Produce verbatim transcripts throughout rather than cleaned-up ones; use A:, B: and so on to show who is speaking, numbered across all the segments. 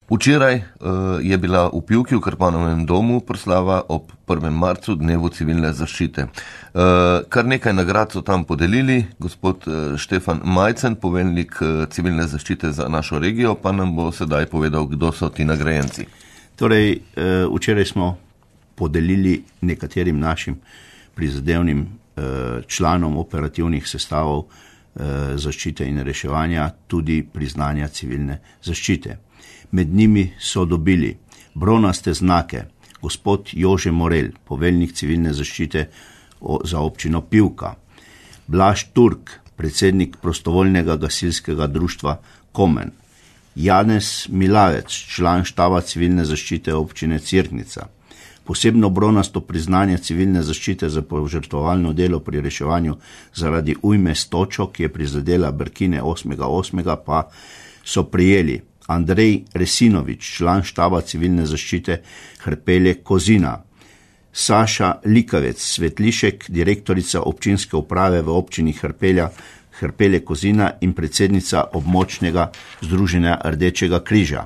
A: Včeraj uh, je bila v Pivki v Krpanovem domu proslava ob prvem marcu, dnevu civilne zaščite. Uh, kar nekaj nagrad so tam podelili. Gospod uh, Štefan Majcen, poveljnik uh, civilne zaščite za našo regijo, pa nam bo sedaj povedal, kdo so ti nagrajenci.
B: Torej, uh, včeraj smo podelili nekaterim našim prizadevnim uh, članom operativnih sestavov uh, zaščite in reševanja tudi priznanja civilne zaščite. Med njimi so dobili bronaste znake gospod Jože Morel, poveljnik civilne zaščite za občino Pivka, Blaž Turk, predsednik prostovoljnega gasilskega društva Komen, Janez Milavec, član štaba civilne zaščite občine Cerknica, posebno bronasto priznanje civilne zaščite za požrtvovalno delo pri reševanju zaradi ujme s točo, ki je prizadela Brkine osmega osmega, pa so prijeli Andrej Resinovič, član štaba civilne zaščite Hrpelje Kozina, Saša Likavec, Svetlišek, direktorica občinske uprave v občini Hrpelja, Hrpelje Kozina in predsednica območnega združenja Rdečega križa.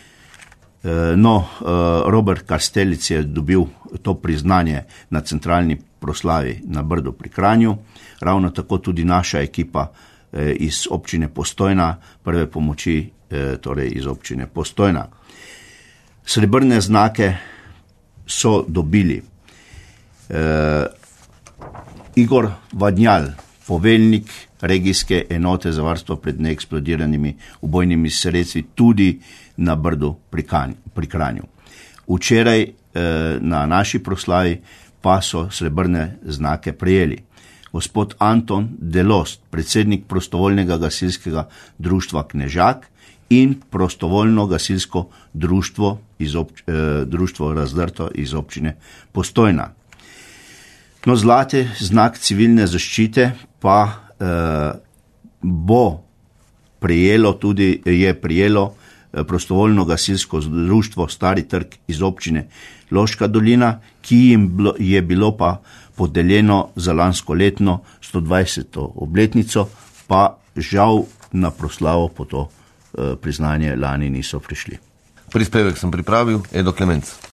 B: No, Robert Kastelic je dobil to priznanje na centralni proslavi na Brdu pri Kranju, ravno tako tudi naša ekipa iz občine Postojna, prve pomoči, torej iz občine Postojna. Srebrne znake so dobili eh, Igor Vadnjal, poveljnik regijske enote za varstvo pred neeksplodiranimi ubojnimi sredstvi tudi na Brdu pri Kranju. Včeraj eh, na naši proslavi pa so srebrne znake prejeli gospod Anton Delost, predsednik prostovoljnega gasilskega društva Knežak in prostovoljno gasilsko društvo, iz obč, eh, društvo Razdrto iz občine Postojna. No, zlati znak civilne zaščite pa eh, bo prijelo tudi, je prijelo eh, prostovoljno gasilsko društvo Stari trg iz občine Loška dolina, ki jim bilo, je bilo pa podeljeno za lansko letno sto dvajseto obletnico, pa žal na proslavo po to priznanje lani niso prišli.
A: Prispevek sem pripravil, Edo Klemenc.